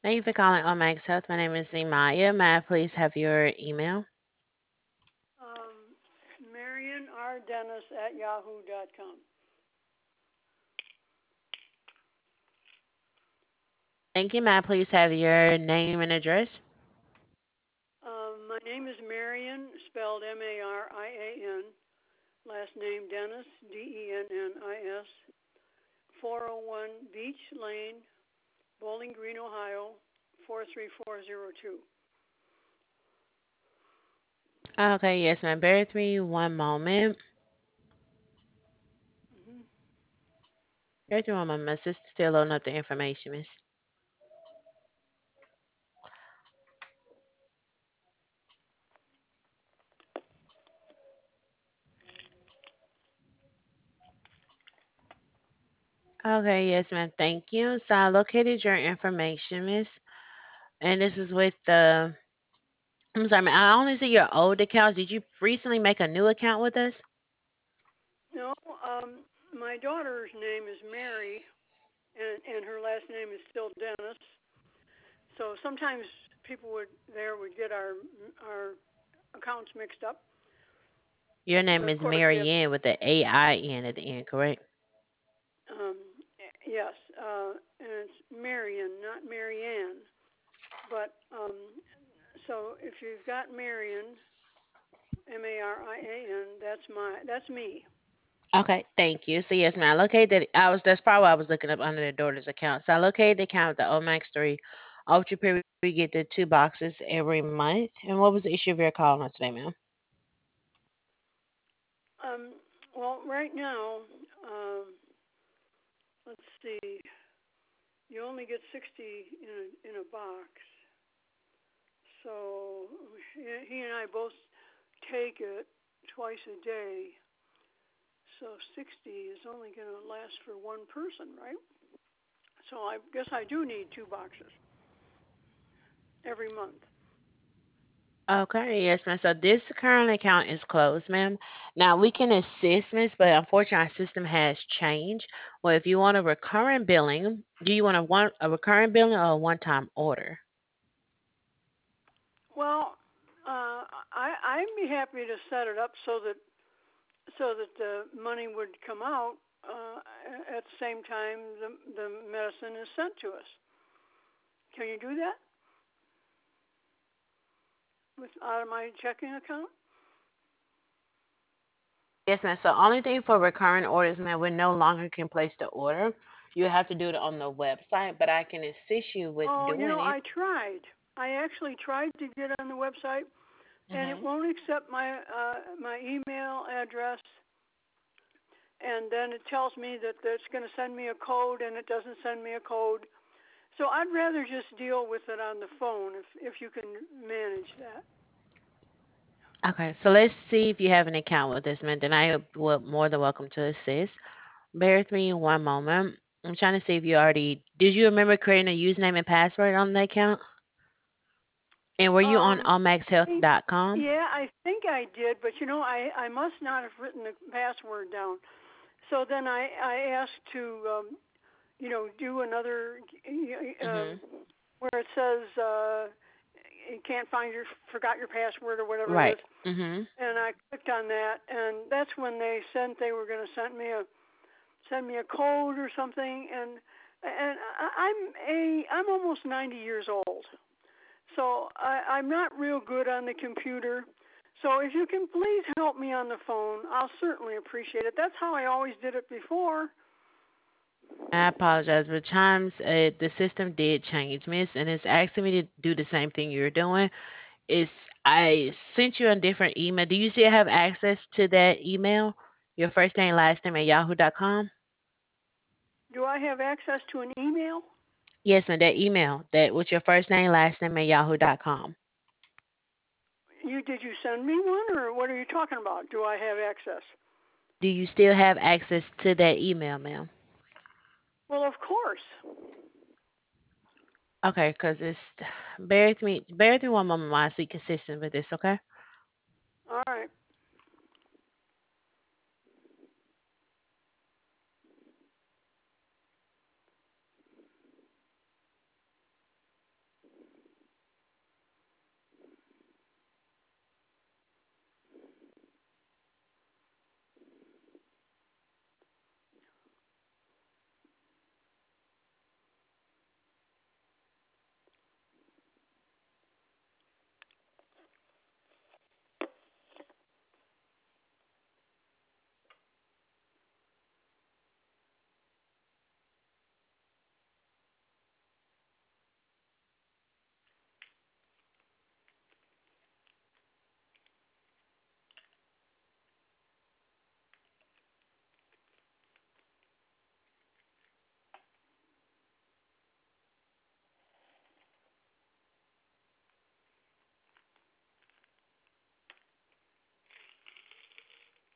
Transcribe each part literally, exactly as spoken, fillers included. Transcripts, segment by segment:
Thank you for calling Omax Health. My name is Zemaya. May I please have your email? Um, Marion R. Dennis at yahoo dot com. Thank you. May I please have your name and address? Um, my name is Marion, spelled M A R I A N. Last name Dennis, D E N N I S. four oh one Beach Lane, Bowling Green, Ohio, four three four zero two. Okay, yes, ma'am. Bear with me one moment. Mm-hmm. Bear with me one moment. My sister's still loading up the information, miss. Okay, yes, ma'am. Thank you. So I located your information, miss. And this is with the, I'm sorry, ma'am. I only see your old accounts. Did you recently make a new account with us? No, um, my daughter's name is Mary, and, and her last name is still Dennis. So sometimes people would there would get our our accounts mixed up. Your But name of is course we Mary have Ann with the A I N at the end, correct? um, yes, uh, and it's Marion, not Marianne. But um, so if you've got Marion, M A R I A N, that's my that's me. Okay, thank you. So yes, ma'am. I located. I was. That's probably why I was looking up under the daughter's account. So I located the account with the Omax three Ultra Pure. We get the two boxes every month. And what was the issue of your call on today, ma'am? Um, well, right now, um, let's see, you only get sixty in a, in a box. So he and I both take it twice a day. So sixty is only going to last for one person, right? So I guess I do need two boxes every month. Okay, yes, ma'am. So this current account is closed, ma'am. Now we can assist, miss, but unfortunately our system has changed. Well, if you want a recurring billing, do you want a one a recurring billing or a one-time order? Well, uh, I I'd be happy to set it up so that so that the money would come out uh, at the same time the the medicine is sent to us. Can you do that with out of my checking account? Yes, ma'am. So only thing for recurring orders, ma'am, we no longer can place the order. You have to do it on the website, but I can assist you with Oh, you know, doing it. I tried. I actually tried to get on the website, and it Hmm. won't accept my uh, my email address. And then it tells me that it's going to send me a code, and it doesn't send me a code. So I'd rather just deal with it on the phone if if you can manage that. Okay, so let's see if you have an account with this, man. Then I will more than welcome to assist. Bear with me one moment. I'm trying to see if you already did you remember creating a username and password on the account? And were you on Um, omax health dot com? yeah, I think I did, but you know, I I must not have written the password down. So then I I asked to um, you know do another um, Mm-hmm. where it says uh, you can't find your forgot your password or whatever it Right. is, Mm-hmm. and I clicked on that, and that's when they sent they were going to send me a send me a code or something, and and I, I'm a I'm almost ninety years old, so I, I'm not real good on the computer. So if you can please help me on the phone, I'll certainly appreciate it. That's how I always did it before. I apologize, but Chimes, uh, the system did change, miss, and it's asking me to do the same thing you're doing. It's I sent you a different email. Do you still have access to that email? Your first name, last name at yahoo dot com? Do I have access to an email? Yes, ma'am, that email that with your first name, last name at yahoo dot com. You did you send me one, or what are you talking about? Do I have access? Do you still have access to that email, ma'am? Well, of course. Okay, because it's bear with me bear with me one moment while I see consistent with this, okay? All right.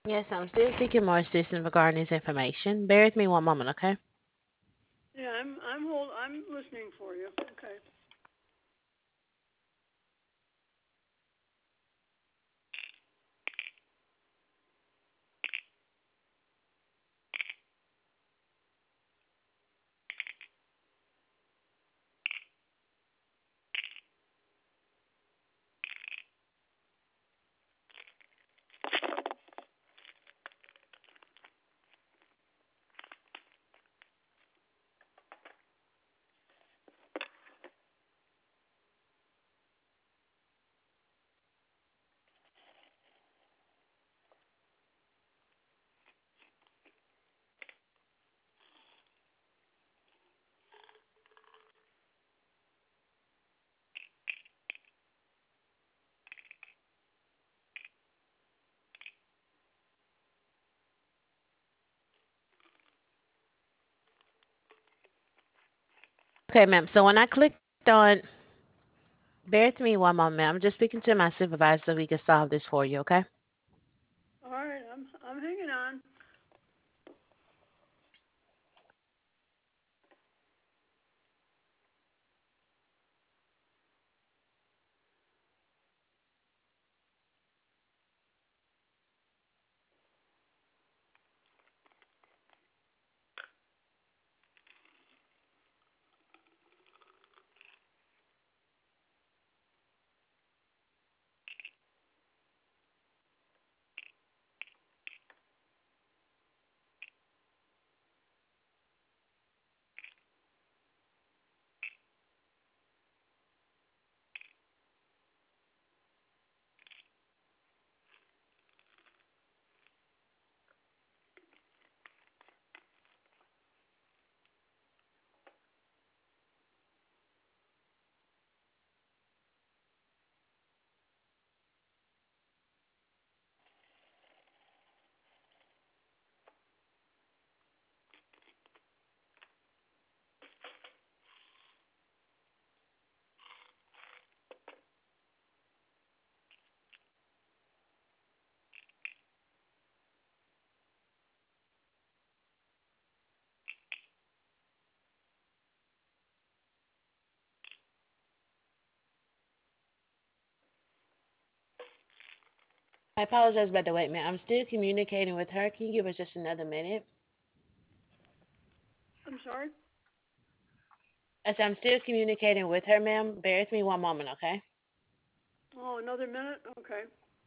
Yes, I'm still seeking more assistance regarding this information. Bear with me one moment, okay? Yeah, I'm I'm hold I'm listening for you. Okay. Okay, ma'am. So when I clicked on, bear with me one moment. I'm just speaking to my supervisor so we can solve this for you, okay? All right, I'm I'm hanging on. I apologize about the wait, ma'am. I'm still communicating with her. Can you give us just another minute? I'm sorry. I said I'm still communicating with her, ma'am. Bear with me one moment, okay? Oh, another minute. Okay.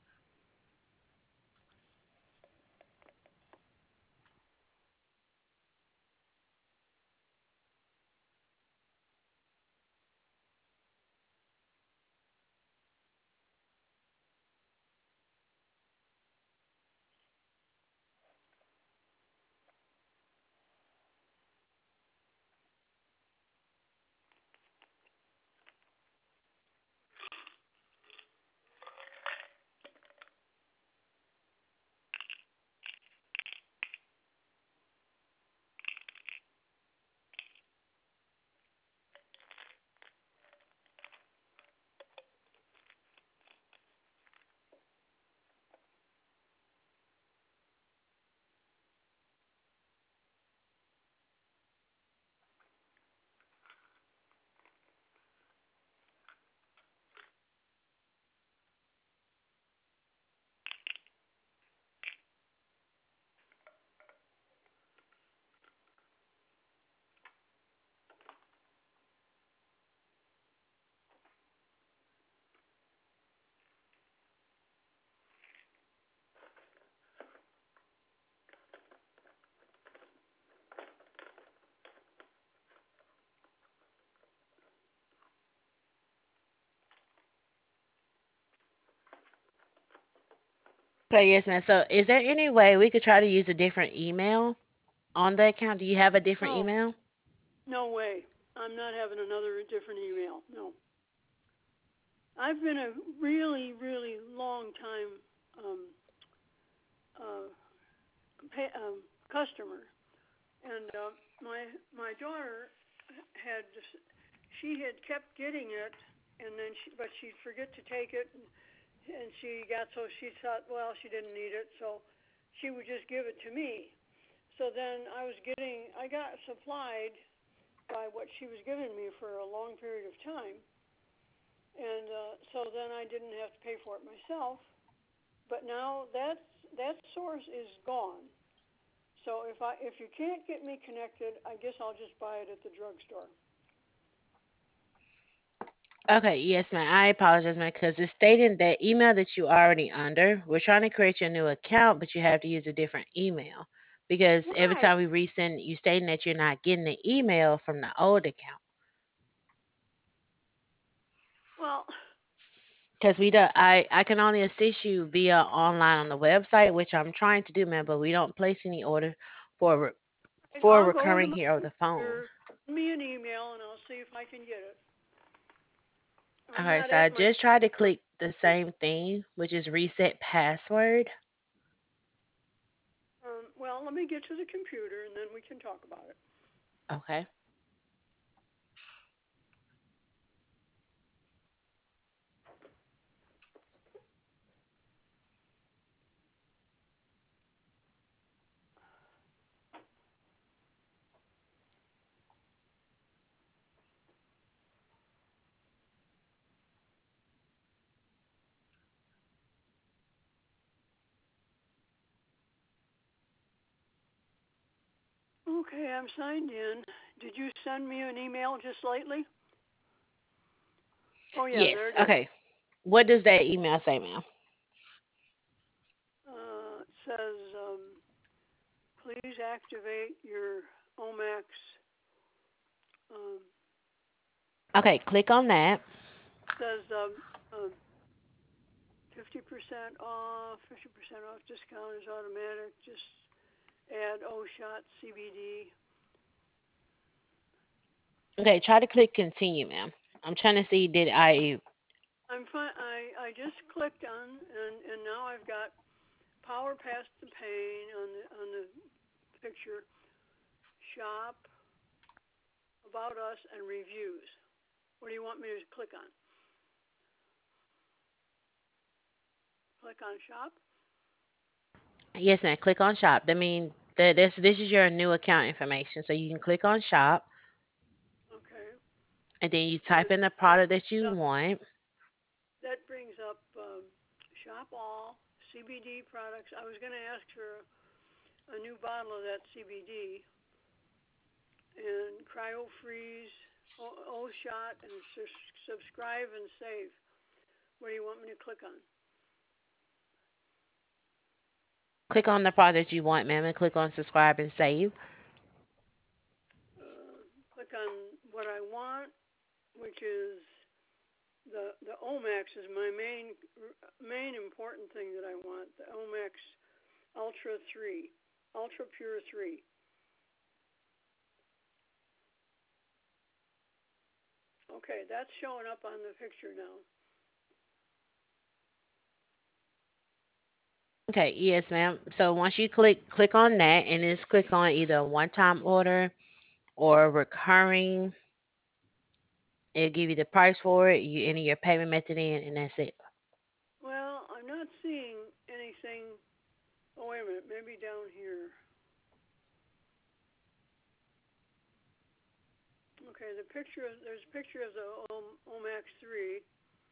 Okay, yes, ma'am. So is there any way we could try to use a different email on the account? Do you have a different No, email? no way. I'm not having another different email. No. I've been a really, really long time um, uh, pay, um, customer, and uh, my my daughter had just, she had kept getting it, and then she, but she'd forget to take it, and, and she got, so she thought, well, she didn't need it, so she would just give it to me. So then I was getting, I got supplied by what she was giving me for a long period of time, and uh, so then I didn't have to pay for it myself. But now that that source is gone. So if I if you can't get me connected, I guess I'll just buy it at the drugstore. Okay, yes, ma'am. I apologize, ma'am, because it's stating that email that you already under. We're trying to create your new account, but you have to use a different email because every Right. time we resend, you stating that you're not getting the email from the old account. Well, Because we don't, I I can only assist you via online on the website, which I'm trying to do, ma'am, but we don't place any order for re- for I'll go to recurring my here over the phone. computer, send me an email, and I'll see if I can get it. I'm Okay, not so I at my just tried to computer. click the same thing, which is reset password. Um, well, let me get to the computer, and then we can talk about it. Okay. Okay, I'm signed in. Did you send me an email just lately? Oh yeah, there Yes. it is. Okay. What does that email say, ma'am? Uh, it says, um, please activate your Omax. Um, Okay, click on that. says um, um, fifty percent off. fifty percent off discount is automatic. Just add O shot C B D. Okay, try to click continue, ma'am. I'm trying to see did I I'm fine. I I just clicked on and and now I've got power past the pain on the on the picture, shop, about us, and reviews. What do you want me to click on? Click on shop. yes, ma'am, click on shop. That means that this this is your new account information. So you can click on shop Okay. and then you And type in the that product that you up, want. that brings up um, shop all C B D products. I was going to ask for a new bottle of that C B D and cryo freeze, O, o shot, and su- subscribe and save. What do you want me to click on? Click on the product you want, ma'am, and click on subscribe and save. Uh, click on what I want, which is the the Omax is my main main important thing that I want. The Omax Ultra three, Ultra Pure three. Okay, that's showing up on the picture now. Okay, yes, ma'am. So once you click click on that and just click on either a one-time order or recurring, it'll give you the price for it. You enter your payment method in, and that's it. Well, I'm not seeing anything. Oh, wait a minute, maybe down here. Okay, the picture, there's a picture of the Omax three.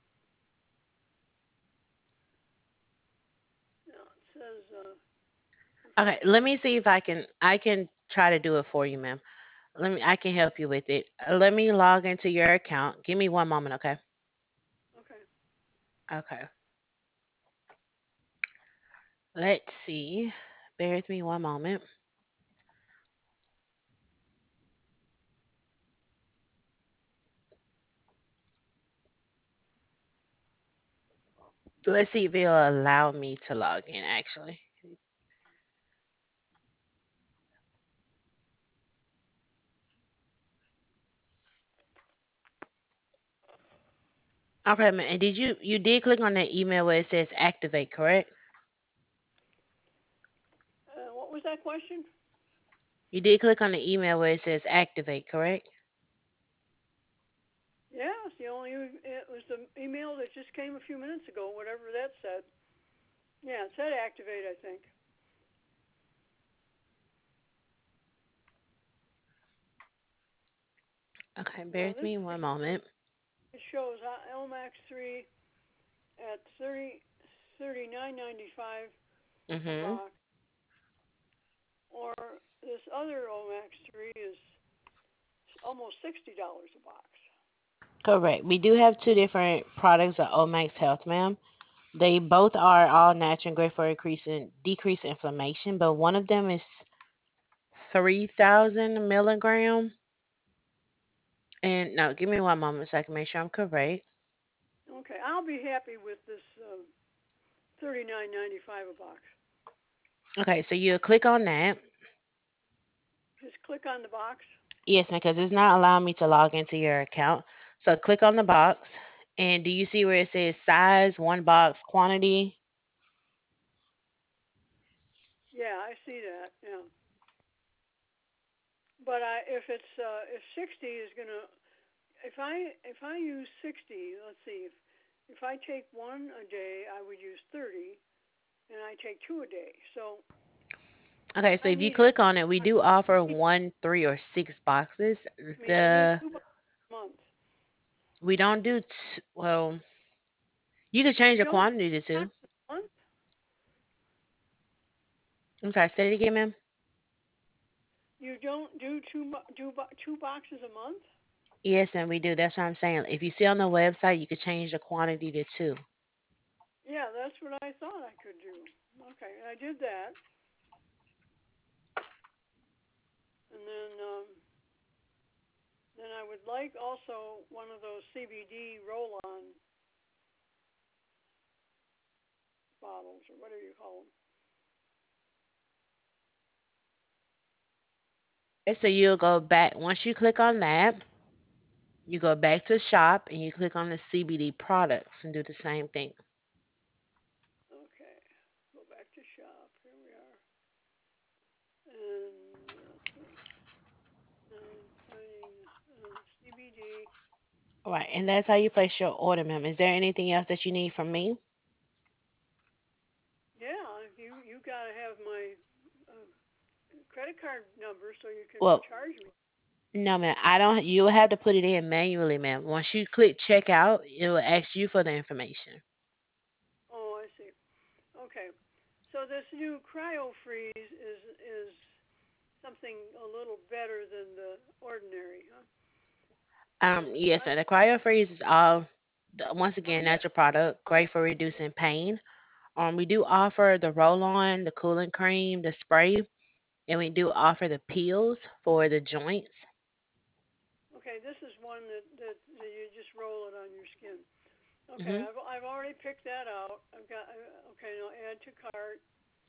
Now it says uh, Okay, refresh let my. me see if I can I can try to do it for you, ma'am. Let me I can help you with it. Uh, Let me log into your account. Give me one moment, okay? Okay. Okay. Let's see. Bear with me one moment. Let's see if it'll allow me to log in actually. Okay, ma'am. And did you you did click on that email where it says activate, correct? Uh, what was that question? You did click on the email where it says activate, correct? Yeah, it's the only. It was the email that just came a few minutes ago. Whatever that said. Yeah, it said activate. I think. Okay, bear Now with this me one picture moment. it shows uh, Elmax three at thirty thirty nine ninety five a Mm-hmm. box, or this other Omax three is almost sixty dollars a box. Correct. We do have two different products of Omax Health, ma'am. They both are all natural and great for increasing decrease inflammation, but one of them is three thousand milligram. And no, give me one moment so I can make sure I'm correct. Okay, I'll be happy with this uh, thirty nine ninety five a box. Okay, so you click on that. Just click on the box. Yes, because it's not allowing me to log into your account. So click on the box. And do you see where it says size, one box, quantity? Yeah, I see that. Yeah, but I if it's uh, if sixty is gonna if I if I use sixty, let's see if if I take one a day, I would use thirty, and I take two a day. So Okay, so I if you need how click on it, we I do offer need, one, three, or six boxes. I mean I need The two boxes a month. we don't do t- well. You can change You the don't do quantity to two. boxes a month. I'm sorry, say it again, ma'am. You don't do two do two boxes a month. Yes, and we do. That's what I'm saying. If you see on the website, you could change the quantity to two. Yeah, that's what I thought I could do. Okay, I did that, and then um, then I would like also one of those C B D roll-on bottles or whatever you call them. And so you'll go back once you click on that, you go back to shop and you click on the C B D products and do the same thing. Okay, go back to shop. Here we are, and let's see, and finding uh, C B D. All right, and that's how you place your order, ma'am. Is there anything else that you need from me? Yeah, you you gotta have my uh, credit card number so you can Well, charge me. no, ma'am. I don't. You will have to put it in manually, ma'am. Once you click checkout, it will ask you for the information. Oh, I see. Okay. So this new cryo freeze is is something a little better than the ordinary, huh? Um, And yes, I and the cryo freeze is all the- once I'm again getting natural product, great for reducing pain. Um, we do offer the roll on, the cooling cream, the spray, and we do offer the peels for the joints. okay. This is one that, that that you just roll it on your skin. Okay, Hmm. I've I've already picked that out. I've got uh, okay. Now add to cart,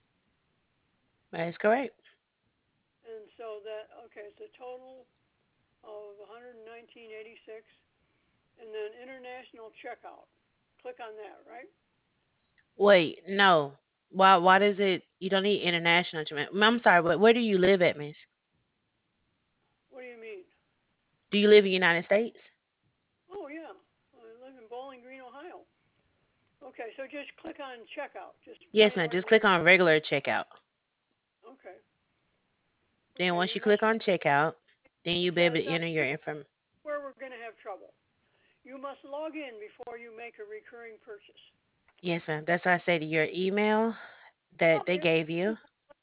That is correct. and so that okay. It's a total of one hundred nineteen eighty-six, and then international checkout. Click on that, right? Wait, no. Why? Why does it? You don't need international. to- I'm sorry. But where do you live at, Miss? What do you mean? Do you live in the United States? Oh yeah, I live in Bowling Green, Ohio. Okay, so just click on checkout, just Yes, plain ma'am. Just ordinary. click on regular checkout. Okay, Then okay, once you you must click on checkout, then you'll be now, able to now enter your information. where we're going to have trouble. You must log in before you make a recurring purchase. Yes, ma'am. That's why I say to your email Oh, that they it, gave you.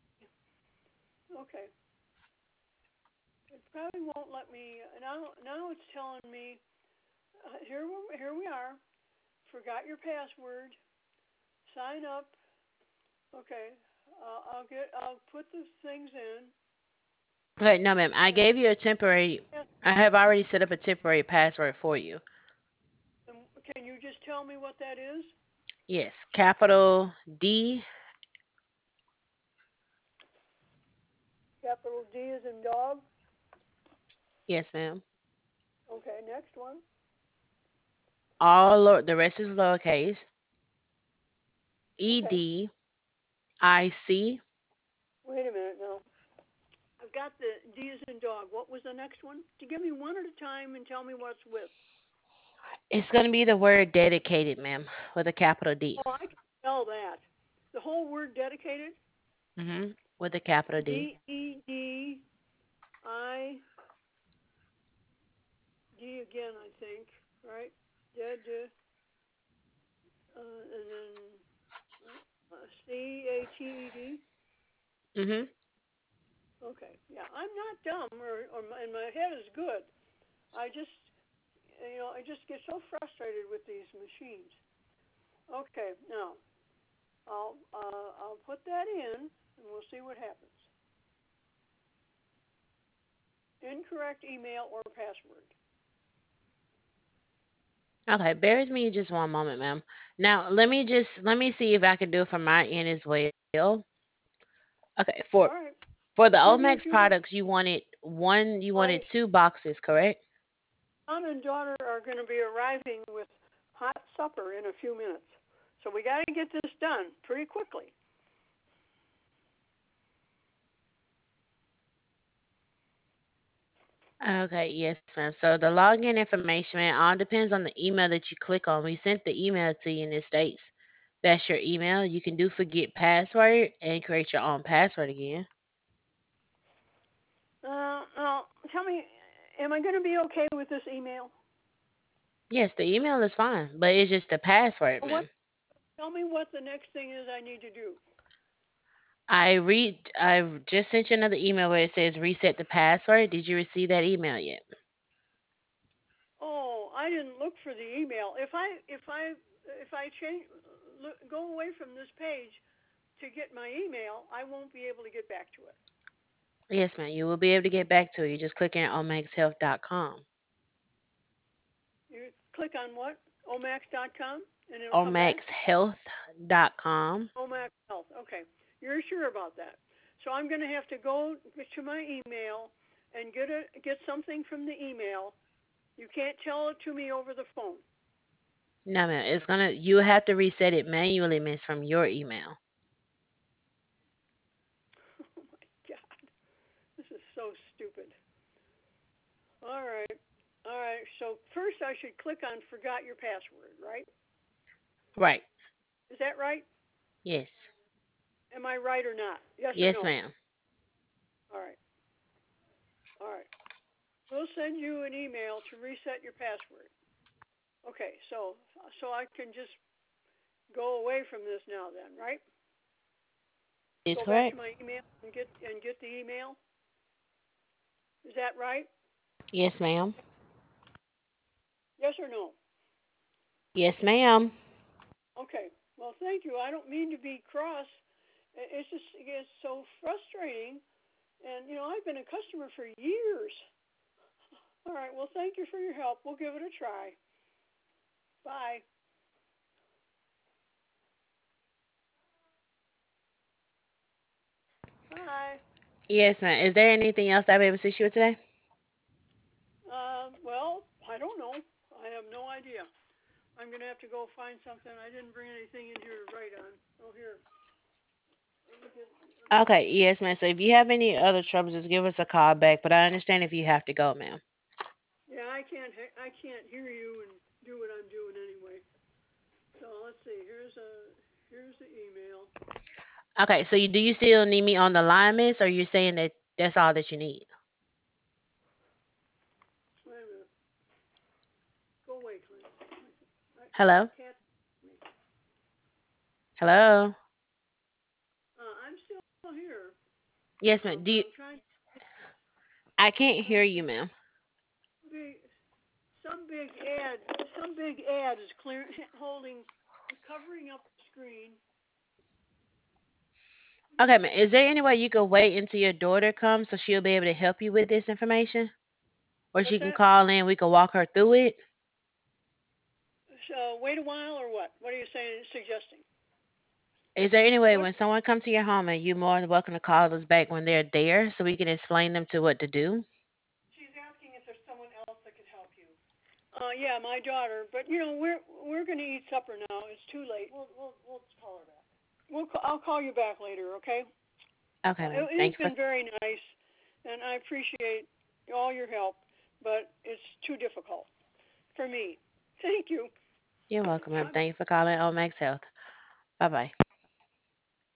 okay. It probably won't let me. Now, now it's telling me uh, here, here we are. Forgot your password. Sign up. Okay, uh, I'll get. I'll put the things in. Okay, no, ma'am. I And, gave you a temporary. and, I have already set up a temporary password for you. and can you just tell me what that is? Yes, capital D. Capital D is in dog. Yes, ma'am. Okay, next one. All lower, the rest is lowercase. E Okay. D I C. Wait a minute now. I've got the D as in dog. What was the next one? To give me one at a time and tell me what's with. It's gonna be the word dedicated, ma'am, with a capital D. Oh, I can spell that. The whole word dedicated. Mm-hmm. With a capital D. D E D I D again, I think, right? Dead, uh, uh, and then uh, C A T E D. Mhm. Okay, yeah, I'm not dumb, or, or my, and my head is good. I just, you know, I just get so frustrated with these machines. Okay, now I'll uh, I'll put that in, and we'll see what happens. Incorrect email or password. Okay, bear with me just one moment, ma'am. Now, let me just let me see if I can do it from my end as well. Okay, for All right, for the give me a Omax few minutes. products, you wanted one, you My wanted two boxes, correct? son and daughter are going to be arriving with hot supper in a few minutes, so we got to get this done pretty quickly. Okay, yes, ma'am. So the login information, man, all depends on the email that you click on. We sent the email to you and it states that's your email. You can do forget password and create your own password again. Uh, now, tell me, am I going to be okay with this email? Yes, the email is fine, but it's just the password, What? ma'am. Tell me what the next thing is I need to do. I read I just sent you another email where it says reset the password. Did you receive that email yet? Oh, I didn't look for the email. If I if I if I change look, go away from this page to get my email, I won't be able to get back to it. Yes, ma'am. You will be able to get back to it. You just click in omax health dot com. You click on what? omax dot com and it'll come back. omax health dot com. Omax Health. Okay. You're sure about that. So I'm going to have to go to my email and get a get something from the email. You can't tell it to me over the phone. No, ma'am. It's gonna. You have to reset it manually, miss, from your email. Oh my God. This is so stupid. All right. All right. So first I should click on forgot your password, right? Right. Is that right? Yes. Am I right or not? Yes or Yes, no? ma'am. All right. All right. We'll send you an email to reset your password. Okay. So so I can just go away from this now then, right? Is Go back to correct. my email and get and get the email. Is that right? Yes, ma'am. Yes or no? Yes, ma'am. Okay. Well, thank you. I don't mean to be cross. It's just it's so frustrating. And you know, I've been a customer for years. All right. Well, thank you for your help. We'll give it a try. Bye. Bye. Yes, ma'am. Is there anything else I'll be able to assist you with today? Um, well, I don't know. I have no idea. I'm gonna have to go find something. I didn't bring anything in here to write on. Oh, here. Let me get. Let me. Okay. Yes, ma'am. So if you have any other troubles, just give us a call back. But I understand if you have to go, ma'am. Yeah, I can't. I can't hear you and do what I'm doing anyway. So let's see. Here's a. Here's the email. Okay. So you do you still need me on the line, miss, or you saying that that's all that you need? Wait a minute. Go away, Clint. I, my Hello. cat. Me. Hello. Uh, I'm still here, Yes, uh, ma'am. Do but you? I'm trying. I can't Trying hear to you, think. ma'am. Big. Some big ad. Some big ad is clear holding, covering up the screen. Okay, ma'am. Is there any way you could wait until your daughter comes so she'll be able to help you with this information? Or What's she can that? call in, we can walk her through it. So wait a while or what? What are you saying? Suggesting? Is there any way What? when someone comes to your home and you're more than welcome to call us back when they're there so we can explain them to what to do? She's asking if there's someone else that could help you. Uh, yeah, my daughter. But you know, we're we're gonna eat supper now. It's too late. We'll we'll we'll call her back. We'll I'll call you back later. Okay? Okay, Uh, ma'am. it, it has Thank you for been very nice, and I appreciate all your help, but it's too difficult for me. Thank you. you're welcome, ma'am. Bye. Thank you for calling Omax Health. Bye bye.